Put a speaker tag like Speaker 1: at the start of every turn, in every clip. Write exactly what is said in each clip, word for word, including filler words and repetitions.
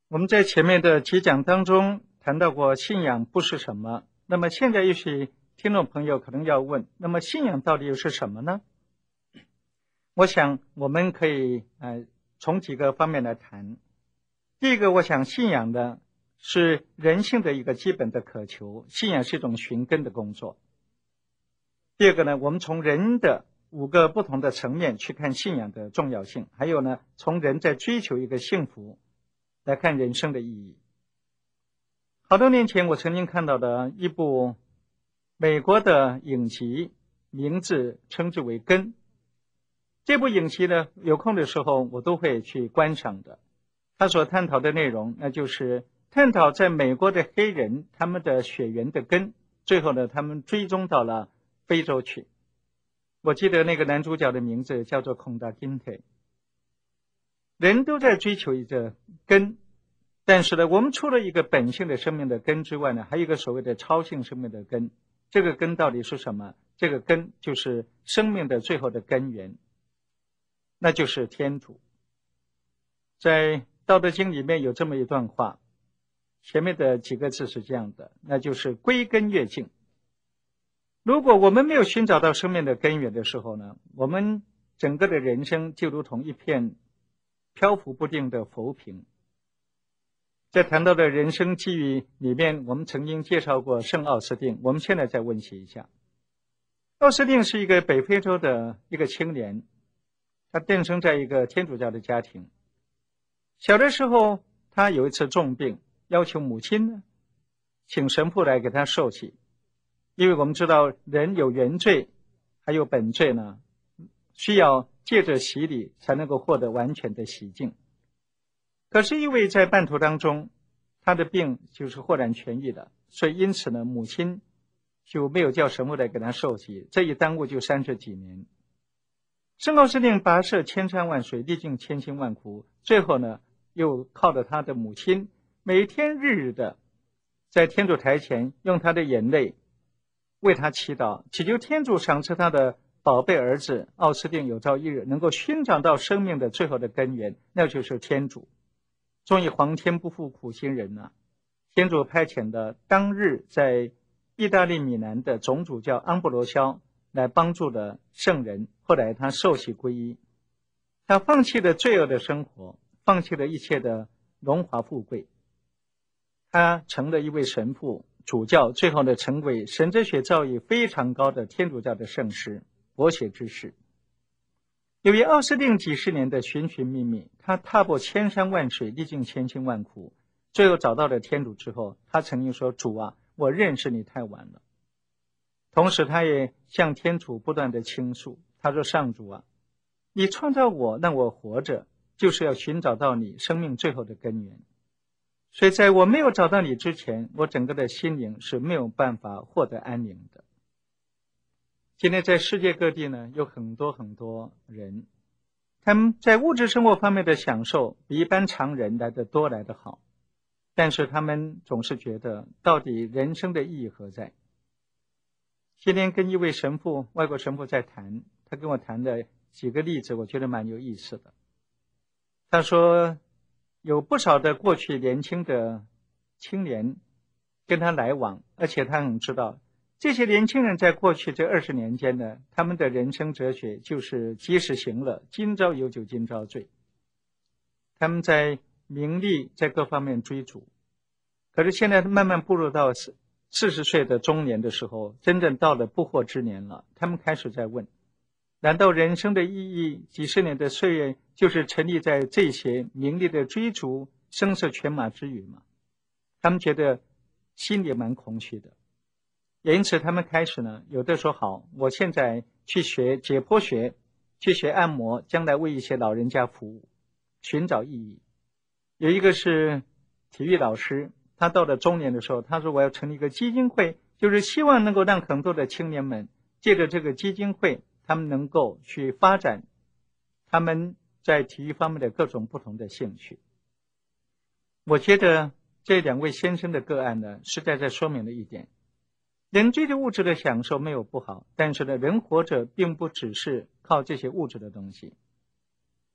Speaker 1: 我们在前面的几讲当中谈到过信仰不是什么，那么现在也许听众朋友可能要问，那么信仰到底又是什么呢？我想我们可以呃从几个方面来谈。第一个，我想信仰的是人性的一个基本的渴求，信仰是一种寻根的工作。第二个呢，我们从人的五个不同的层面去看信仰的重要性，还有呢，从人在追求一个幸福来看人生的意义。好多年前我曾经看到的一部美国的影集，名字称之为《根》。这部影集呢，有空的时候我都会去观赏的。它所探讨的内容，那就是探讨在美国的黑人他们的血缘的根，最后呢，他们追踪到了非洲去。我记得那个男主角的名字叫做孔达金特。人都在追求一个根，但是呢，我们除了一个本性的生命的根之外呢，还有一个所谓的超性生命的根。这个根到底是什么？这个根就是生命的最后的根源，那就是天主。在道德经里面有这么一段话，前面的几个字是这样的，那就是归根越境。如果我们没有寻找到生命的根源的时候呢，我们整个的人生就如同一片漂浮不定的浮萍。在谈到的人生际遇里面，我们曾经介绍过圣奥斯定，我们现在再温习一下。奥斯定是一个北非洲的一个青年，他诞生在一个天主教的家庭。小的时候他有一次重病，要求母亲呢请神父来给他受洗，因为我们知道人有原罪还有本罪呢，需要借着洗礼才能够获得完全的洗净。可是因为在半途当中他的病就是豁然痊愈的，所以因此呢母亲就没有叫神父来给他受洗，这一耽误就三十几年。圣奥斯定跋涉千山万水，历尽千辛万苦，最后呢又靠着他的母亲每天日日的在天主台前用他的眼泪为他祈祷，祈求天主赏赐他的宝贝儿子奥斯定有朝一日能够寻找到生命的最后的根源，那就是天主。终于皇天不负苦心人啊，天主派遣的当日在意大利米兰的总主教安布罗肖来帮助了圣人，后来他受洗皈依，他放弃了罪恶的生活，放弃了一切的荣华富贵，他成了一位神父主教，最后呢成为神哲学造诣非常高的天主教的圣师，博学之士。由于奥斯定几十年的寻寻觅觅，他踏破千山万水，历尽千辛万苦，最后找到了天主之后，他曾经说，主啊，我认识你太晚了。同时他也向天主不断的倾诉，他说，上主啊，你创造我让我活着，就是要寻找到你生命最后的根源，所以在我没有找到你之前，我整个的心灵是没有办法获得安宁的。今天在世界各地呢，有很多很多人，他们在物质生活方面的享受比一般常人来得多来得好，但是他们总是觉得到底人生的意义何在。今天跟一位神父，外国神父在谈，他跟我谈的几个例子我觉得蛮有意思的。他说有不少的过去年轻的青年跟他来往，而且他很知道这些年轻人在过去这二十年间呢，他们的人生哲学就是及时行乐，今朝有酒今朝醉。他们在名利在各方面追逐，可是现在慢慢步入到四十岁的中年的时候，真正到了不惑之年了，他们开始在问，难道人生的意义几十年的岁月就是沉溺在这些名利的追逐声色犬马之语吗？他们觉得心里蛮空虚的，也因此他们开始呢，有的说好，我现在去学解剖学，去学按摩，将来为一些老人家服务，寻找意义。有一个是体育老师，他到了中年的时候，他说我要成立一个基金会，就是希望能够让很多的青年们借着这个基金会，他们能够去发展他们在体育方面的各种不同的兴趣。我觉得这两位先生的个案呢，实在在说明了一点，人追求物质的享受没有不好，但是呢，人活着并不只是靠这些物质的东西。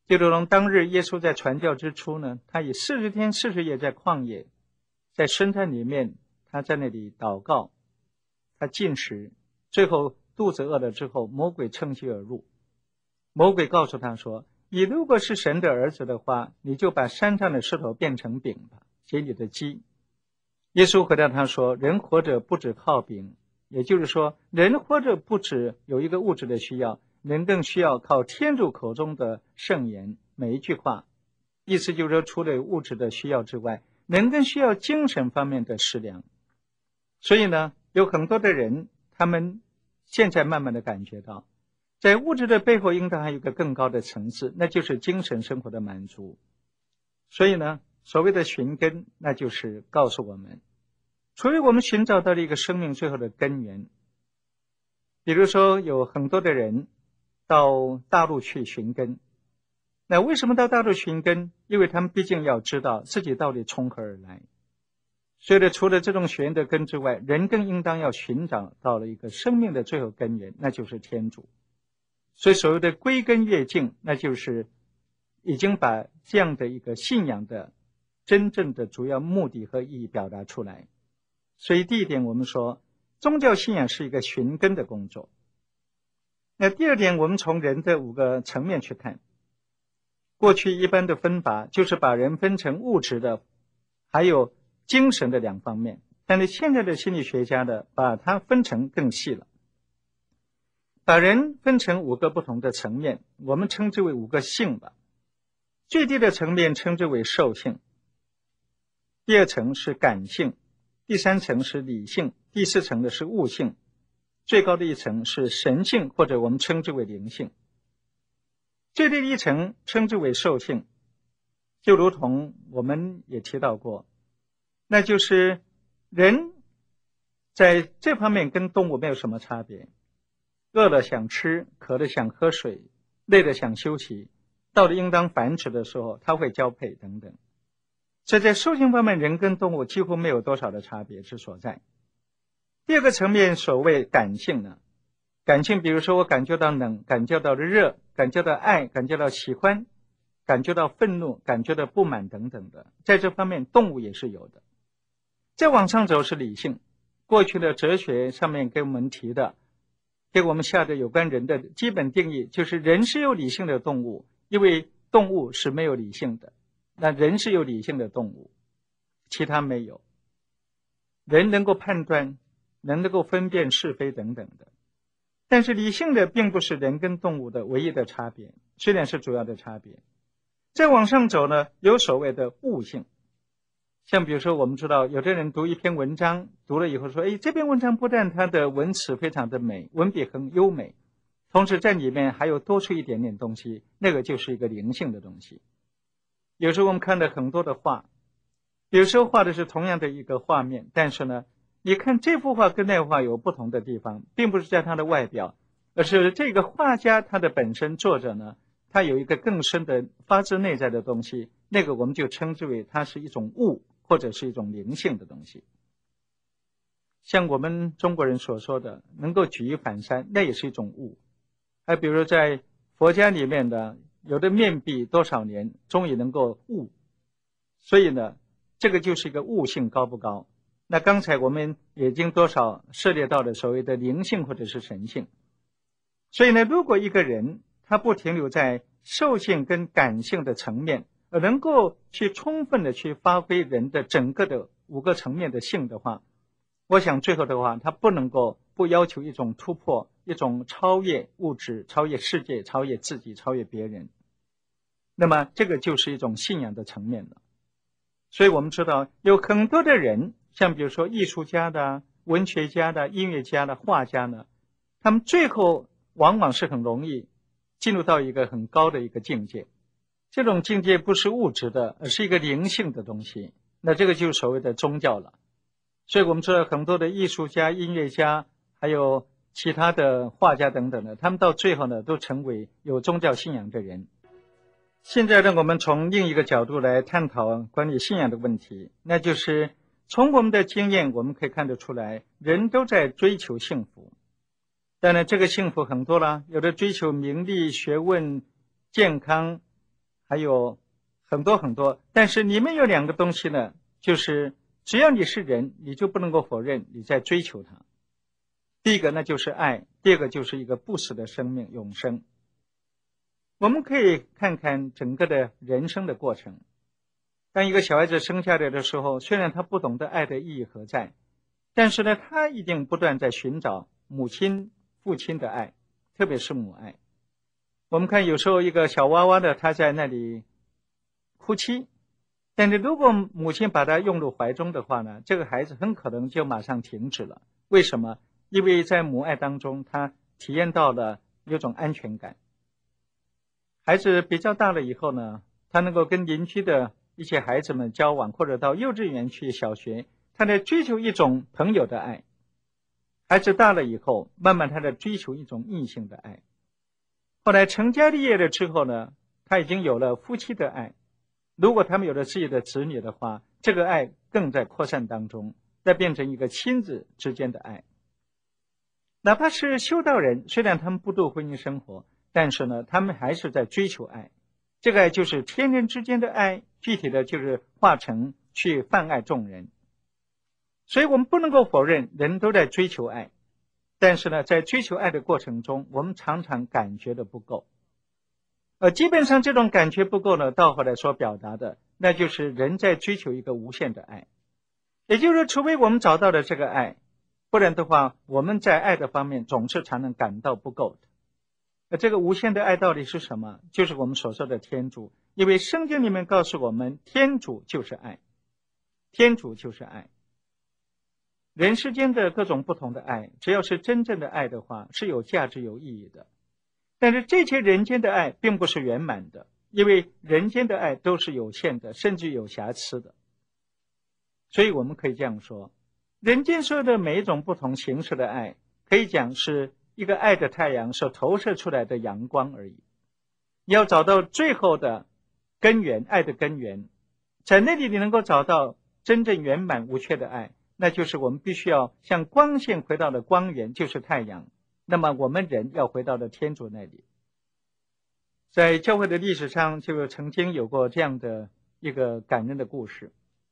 Speaker 1: 就如同当日耶稣在传教之初呢，他以四十天四十夜在旷野，在深山里面，他在那里祷告，他进食，最后肚子饿了之后，魔鬼趁虚而入。魔鬼告诉他说，你如果是神的儿子的话，你就把山上的石头变成饼吧，给你的鸡。耶稣回答他说，人活着不只靠饼，也就是说，人活着不只有一个物质的需要，人更需要靠天主口中的圣言，每一句话。意思就是说，除了物质的需要之外，人更需要精神方面的食粮。所以呢，有很多的人，他们现在慢慢的感觉到，在物质的背后应当还有一个更高的层次，那就是精神生活的满足。所以呢，所谓的寻根，那就是告诉我们，除非我们寻找到了一个生命最后的根源。比如说有很多的人到大陆去寻根，那为什么到大陆寻根？因为他们毕竟要知道自己到底从何而来。所以呢，除了这种学的根之外，人更应当要寻找到了一个生命的最后根源，那就是天主。所以所谓的归根越境，那就是已经把这样的一个信仰的真正的主要目的和意义表达出来。所以第一点，我们说宗教信仰是一个寻根的工作。那第二点，我们从人的五个层面去看。过去一般的分法就是把人分成物质的还有精神的两方面，但是现在的心理学家呢，把它分成更细了，把人分成五个不同的层面，我们称之为五个性吧。最低的层面称之为兽性，第二层是感性，第三层是理性，第四层的是悟性，最高的一层是神性，或者我们称之为灵性。最低的一层称之为兽性，就如同我们也提到过，那就是人在这方面跟动物没有什么差别，饿了想吃，渴了想喝水，累了想休息，到了应当繁殖的时候它会交配等等。所以在兽性方面，人跟动物几乎没有多少的差别之所在。第二个层面，所谓感性呢，感性比如说我感觉到冷，感觉到热，感觉到爱，感觉到喜欢，感觉到愤怒，感觉到不满等等的，在这方面动物也是有的。再往上走是理性，过去的哲学上面给我们提的，给我们下的有关人的基本定义，就是人是有理性的动物，因为动物是没有理性的，那人是有理性的动物，其他没有。人能够判断，人能够分辨是非等等的，但是理性的并不是人跟动物的唯一的差别，虽然是主要的差别。再往上走呢，有所谓的悟性。像比如说我们知道有的人读一篇文章，读了以后说，诶，这篇文章不但它的文词非常的美，文笔很优美，同时在里面还有多出一点点东西，那个就是一个灵性的东西。有时候我们看到很多的画，有时候画的是同样的一个画面，但是呢，你看这幅画跟那幅画有不同的地方，并不是在它的外表，而是这个画家他的本身作者呢，他有一个更深的发自内在的东西，那个我们就称之为它是一种悟，或者是一种灵性的东西。像我们中国人所说的能够举一反三，那也是一种悟。还比如在佛家里面的有的面壁多少年终于能够悟，所以呢这个就是一个悟性高不高。那刚才我们已经多少涉猎到了所谓的灵性或者是神性。所以呢，如果一个人他不停留在兽性跟感性的层面，而能够去充分的去发挥人的整个的五个层面的性的话，我想最后的话他不能够不要求一种突破，一种超越物质，超越世界，超越自己，超越别人。那么这个就是一种信仰的层面了。所以我们知道有很多的人，像比如说艺术家的、文学家的、音乐家的、画家呢，他们最后往往是很容易进入到一个很高的一个境界。这种境界不是物质的，而是一个灵性的东西，那这个就是所谓的宗教了。所以我们知道很多的艺术家、音乐家还有其他的画家等等的，他们到最后呢都成为有宗教信仰的人。现在呢，我们从另一个角度来探讨关于信仰的问题，那就是从我们的经验我们可以看得出来，人都在追求幸福。当然这个幸福很多啦，有的追求名利、学问、健康， 还有很多很多。但是里面有两个东西呢，就是只要你是人，你就不能够否认你在追求它。第一个呢就是爱，第二个就是一个不死的生命，永生。我们可以看看整个的人生的过程。当一个小孩子生下来的时候，虽然他不懂得爱的意义何在，但是呢，他一定不断在寻找母亲、父亲的爱，特别是母爱。我们看有时候一个小娃娃的，他在那里哭泣，但是如果母亲把他拥入怀中的话呢，这个孩子很可能就马上停止了。为什么？因为在母爱当中，他体验到了有种安全感。孩子比较大了以后呢，他能够跟邻居的一些孩子们交往，或者到幼稚园去小学，他在追求一种朋友的爱。孩子大了以后，慢慢他在追求一种异性的爱。后来成家立业了之后呢，他已经有了夫妻的爱。如果他们有了自己的子女的话，这个爱更在扩散当中，再变成一个亲子之间的爱。哪怕是修道人，虽然他们不度婚姻生活，但是呢，他们还是在追求爱。这个爱就是天人之间的爱，具体的就是化成去泛爱众人。所以我们不能够否认人都在追求爱，但是呢，在追求爱的过程中，我们常常感觉的不够。呃，基本上这种感觉不够呢，到后来所表达的，那就是人在追求一个无限的爱。也就是说，除非我们找到了这个爱，不然的话，我们在爱的方面总是常常感到不够的。那这个无限的爱到底是什么？就是我们所说的天主。因为圣经里面告诉我们，天主就是爱，天主就是爱。人世间的各种不同的爱，只要是真正的爱的话，是有价值有意义的。但是这些人间的爱并不是圆满的，因为人间的爱都是有限的，甚至有瑕疵的。所以我们可以这样说，人间所有的每一种不同形式的爱，可以讲是一个爱的太阳所投射出来的阳光而已。你要找到最后的根源，爱的根源，在那里你能够找到真正圆满无缺的爱，那就是我们必须要像光线回到了光源，就是太阳。那么我们人要回到了天主那里。在教会的历史上就曾经有过这样的一个感人的故事。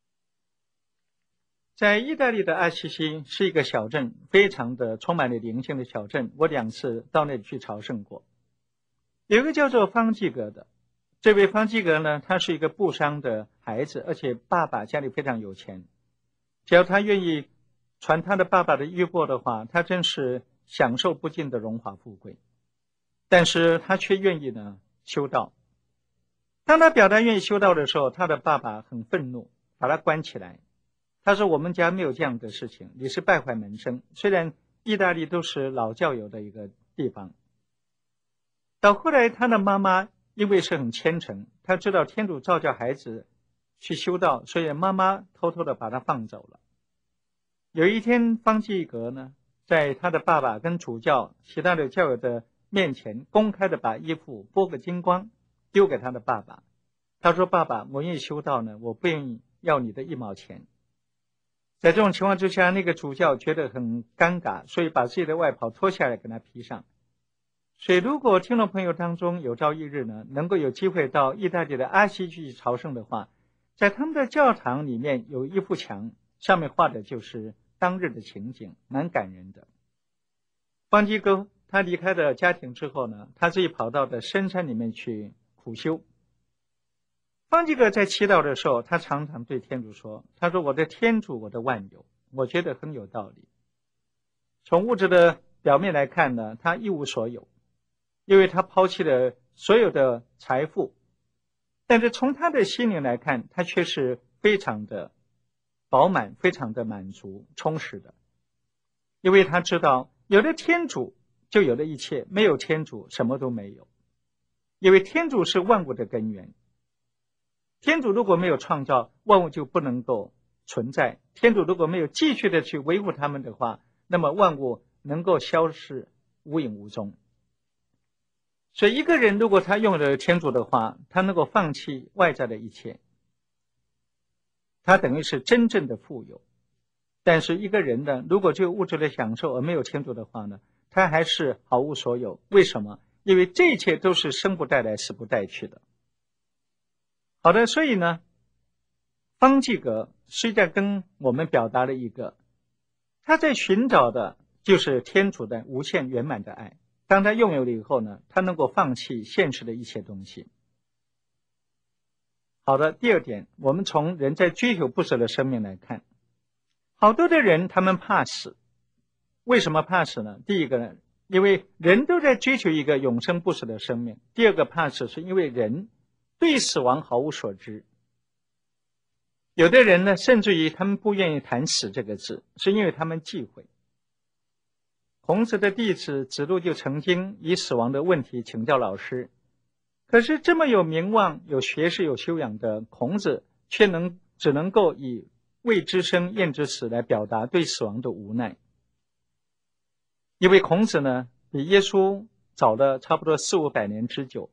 Speaker 1: 在意大利的阿西西是一个小镇，非常的充满了灵性的小镇，我两次到那里去朝圣过。有一个叫做方济各的，这位方济各呢，他是一个布商的孩子，而且爸爸家里非常有钱，只要他愿意传他的爸爸的衣钵的话，他真是享受不尽的荣华富贵。但是他却愿意呢修道。当他表达愿意修道的时候，他的爸爸很愤怒，把他关起来。他说，我们家没有这样的事情，你是败坏门生。虽然意大利都是老教友的一个地方。到后来他的妈妈因为是很虔诚，他知道天主召叫孩子去修道，所以妈妈偷偷的把他放走了。有一天方济各呢，在他的爸爸跟主教其他的教友的面前，公开的把衣服剥个精光，丢给他的爸爸。他说，爸爸，我愿意修道呢，我不愿意要你的一毛钱。在这种情况之下，那个主教觉得很尴尬，所以把自己的外袍脱下来给他披上。所以如果听众朋友当中有朝一日呢，能够有机会到意大利的阿西去朝圣的话，在他们的教堂里面有一幅墙，上面画的就是当日的情景，蛮感人的。方济各他离开了家庭之后呢，他自己跑到的深山里面去苦修。方济各在祈祷的时候，他常常对天主说，他说，我的天主，我的万有。我觉得很有道理。从物质的表面来看呢，他一无所有，因为他抛弃了所有的财富，但是从他的心灵来看，他却是非常的饱满，非常的满足充实的。因为他知道有了天主就有了一切，没有天主什么都没有。因为天主是万物的根源，天主如果没有创造，万物就不能够存在。天主如果没有继续的去维护他们的话，那么万物能够消失无影无踪。所以一个人如果他拥有了天主的话，他能够放弃外在的一切，他等于是真正的富有。但是一个人呢，如果只有物质的享受而没有天主的话呢，他还是毫无所有。为什么？因为这一切都是生不带来死不带去的。 好的，所以呢，方济各实际上跟我们表达了一个，他在寻找的就是天主的无限圆满的爱。当他拥有了以后呢，他能够放弃现实的一切东西。好的，第二点，我们从人在追求不死的生命来看，好多的人他们怕死。为什么怕死呢？第一个呢，因为人都在追求一个永生不死的生命。第二个怕死是因为人对死亡毫无所知。有的人呢，甚至于他们不愿意谈死这个字，是因为他们忌讳。孔子的弟子子路就曾经以死亡的问题请教老师，可是这么有名望、有学识、有修养的孔子，却能只能够以未知生焉知死来表达对死亡的无奈。因为孔子呢，比耶稣早了差不多四五百年之久。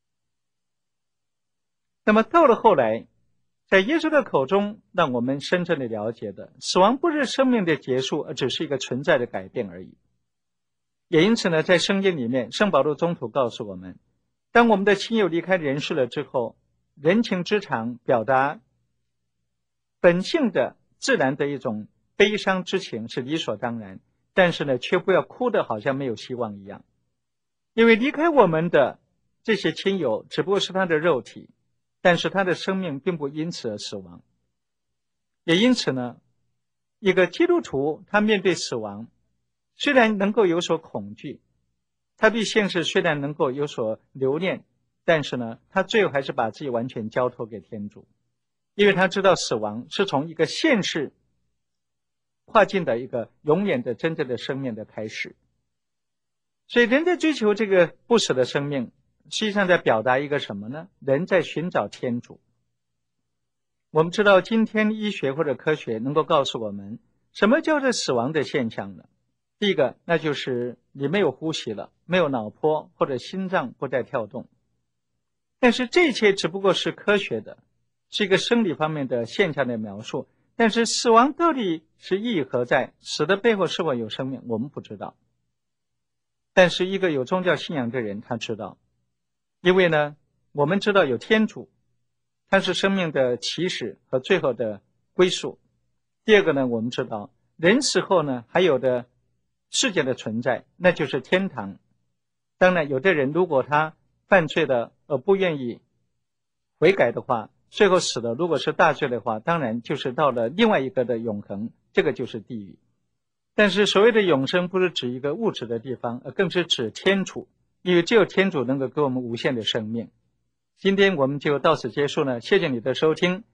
Speaker 1: 那么到了后来，在耶稣的口中，让我们深深的了解的，死亡不是生命的结束，而只是一个存在的改变而已。也因此呢，在圣经里面，圣保禄宗徒告诉我们，当我们的亲友离开人世了之后，人情之常表达本性的自然的一种悲伤之情是理所当然，但是呢，却不要哭得好像没有希望一样。因为离开我们的这些亲友只不过是他的肉体，但是他的生命并不因此而死亡。也因此呢，一个基督徒他面对死亡虽然能够有所恐惧，他对现实虽然能够有所留恋，但是呢，他最后还是把自己完全交托给天主，因为他知道死亡是从一个现世跨进的一个永远的真正的生命的开始。所以人在追求这个不死的生命，实际上在表达一个什么呢？人在寻找天主。我们知道今天医学或者科学能够告诉我们什么叫做死亡的现象呢？第一个，那就是你没有呼吸了，没有脑波或者心脏不再跳动。但是这一切只不过是科学的，是一个生理方面的现象的描述。但是死亡到底是意义何在？死的背后是否有生命？我们不知道。但是一个有宗教信仰的人他知道，因为呢，我们知道有天主，他是生命的起始和最后的归宿。第二个呢，我们知道人死后呢，还有的世界的存在，那就是天堂。当然有的人如果他犯罪了而不愿意悔改的话，最后死了，如果是大罪的话，当然就是到了另外一个的永恒，这个就是地狱。但是所谓的永生不是指一个物质的地方，而更是指天主，因为只有天主能够给我们无限的生命。今天我们就到此结束了，谢谢你的收听。